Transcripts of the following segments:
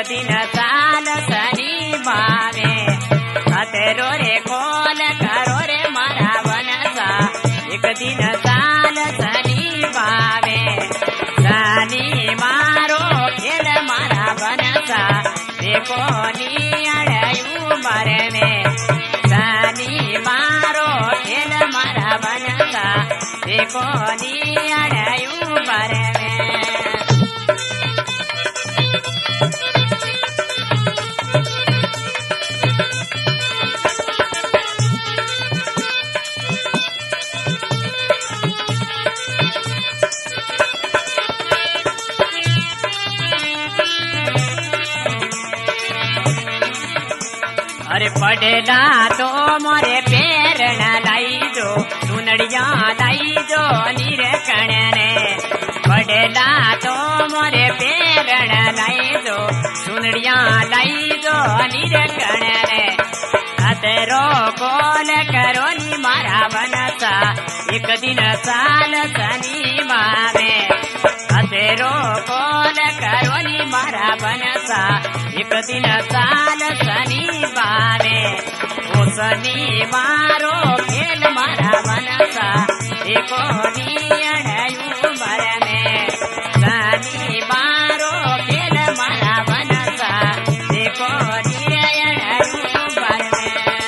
दिन साल सनी बावे अतेरो रे कोल करो रे मारा बनसा एक दिन साल सनी बावे सनी मारो खेल मारा बनसा देखो नी अड़यू मरे में सनी मारो खेल मारा बनसा देखो नी अड़यू मरे में अरे पढ़ना तो मोरे पेरण लाई जो सुनड़िया लाई जो निरकण ने पढ़ना तो मोरे पेरण लाई जो सुनड़िया लाई जो निरकण ने अतरो कोल करो नी मारा बनसा एक दिन साल सनी मावे अतरो कोल करो नी मारा बनसा एक दिन साल सनी बावे ओ सनी मारो खेल मारा बनसा देखो नी अड़यू मर में सनी मारो खेल मारा बनसा देखो नी अड़यू मर में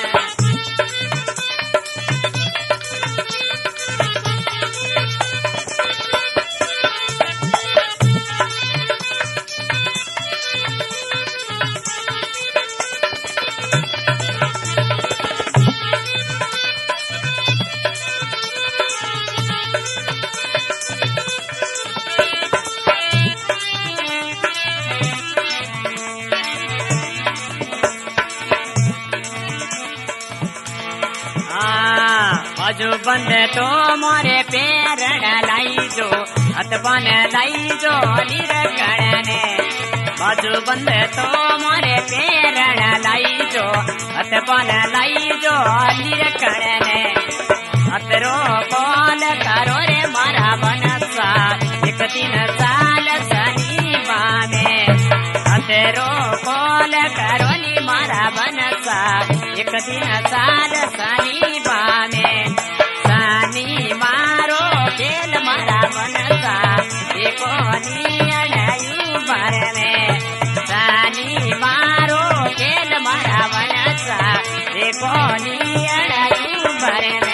बाजू बंद तो मोरे पेरण लाई जो हथबन लाई जो निरकण ने बाजू बंद तो मोरे पेरण लाई जो हथबन लाई जो निरकण ने अतरो कोल करो रे मारा बनसा एक दिन साल सनी बावे अतरो कोल करो नी मारा बनसा एक दिन साल सनी बावे सनी मारो खेल मारा बनसा देखो नी अड़यू मर में सनी मारो खेल मारा बनसा देखो नी अड़यू मर में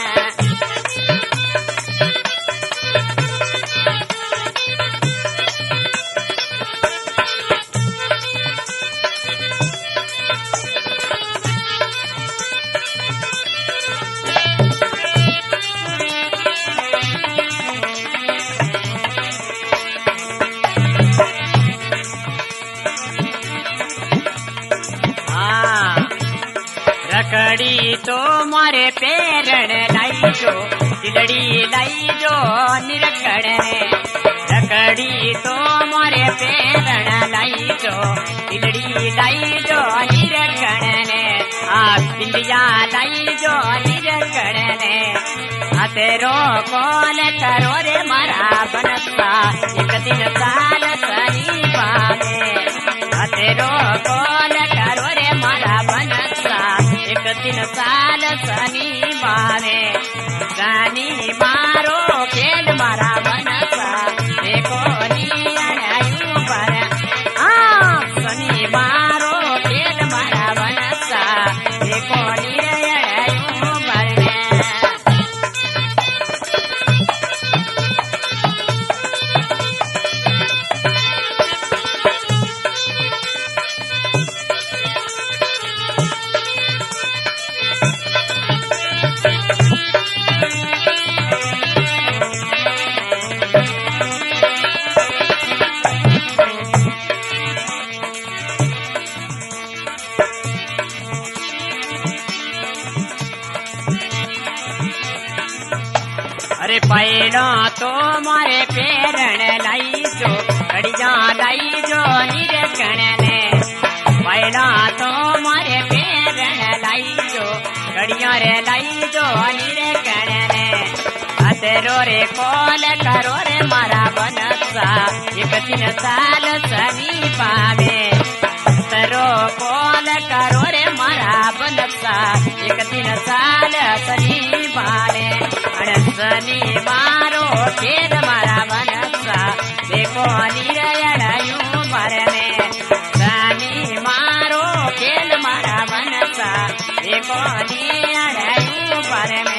रकड़ी तो मारे पेरण लाई जो दिलड़ी लाई जो निरकण ने रकड़ी तो मारे पेरण लाई जो दिलड़ी लाई जो निरकण ने आ बिंदिया लाई जो निरकण ने अतेरो कोल करो रे मारा बनसा एक दिन साल सनी बावे अतेरो कोल करो रे मारा बनसा एक दिन साल सनी बावे सनी मारो खेल मारा बनसा देखो नी अड़यू मर सनी मारो खेल मारा बनसा देखो नी अड़यू मर में अरे पैना तो मारे पेरण लाई जो घड़िया लाई जो निरकण ने पैना तो मारे पेरण लाई जो घड़िया रे लाई जो निरकण ने अतरो रे कोल करो रे मारा बनसा बनसा एक दिन साल सनी पावे तरो कोल करो रे मारा बनसा एक दिन साल सनी पावे सनी मारो खेल मारा बनसा देखो निरयू मरने सनी मारो खेल मारा बनसा देखो निरयू मरने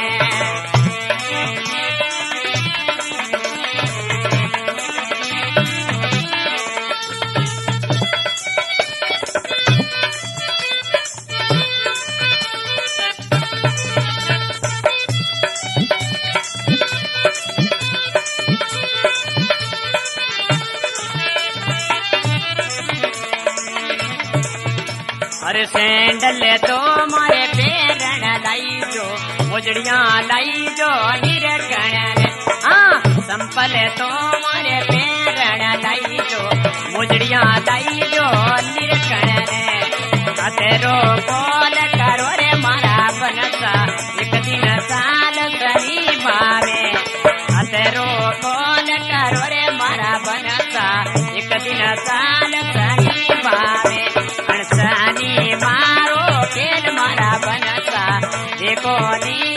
अरे सैंडल तो मारे पैरण लाई जो मुजड़िया लाई जो निरकण हाँ संपल तो मारे पैरण लाई जो मुजड़िया लाई जो निरकण तेरो बोल करो रे मारा बनसा एक दिन साल सनी भावे तेरो बोल करो रे मारा बनसा एक दिन साल सनी भावे सनी मारो खेल मारा बनसा देखो नी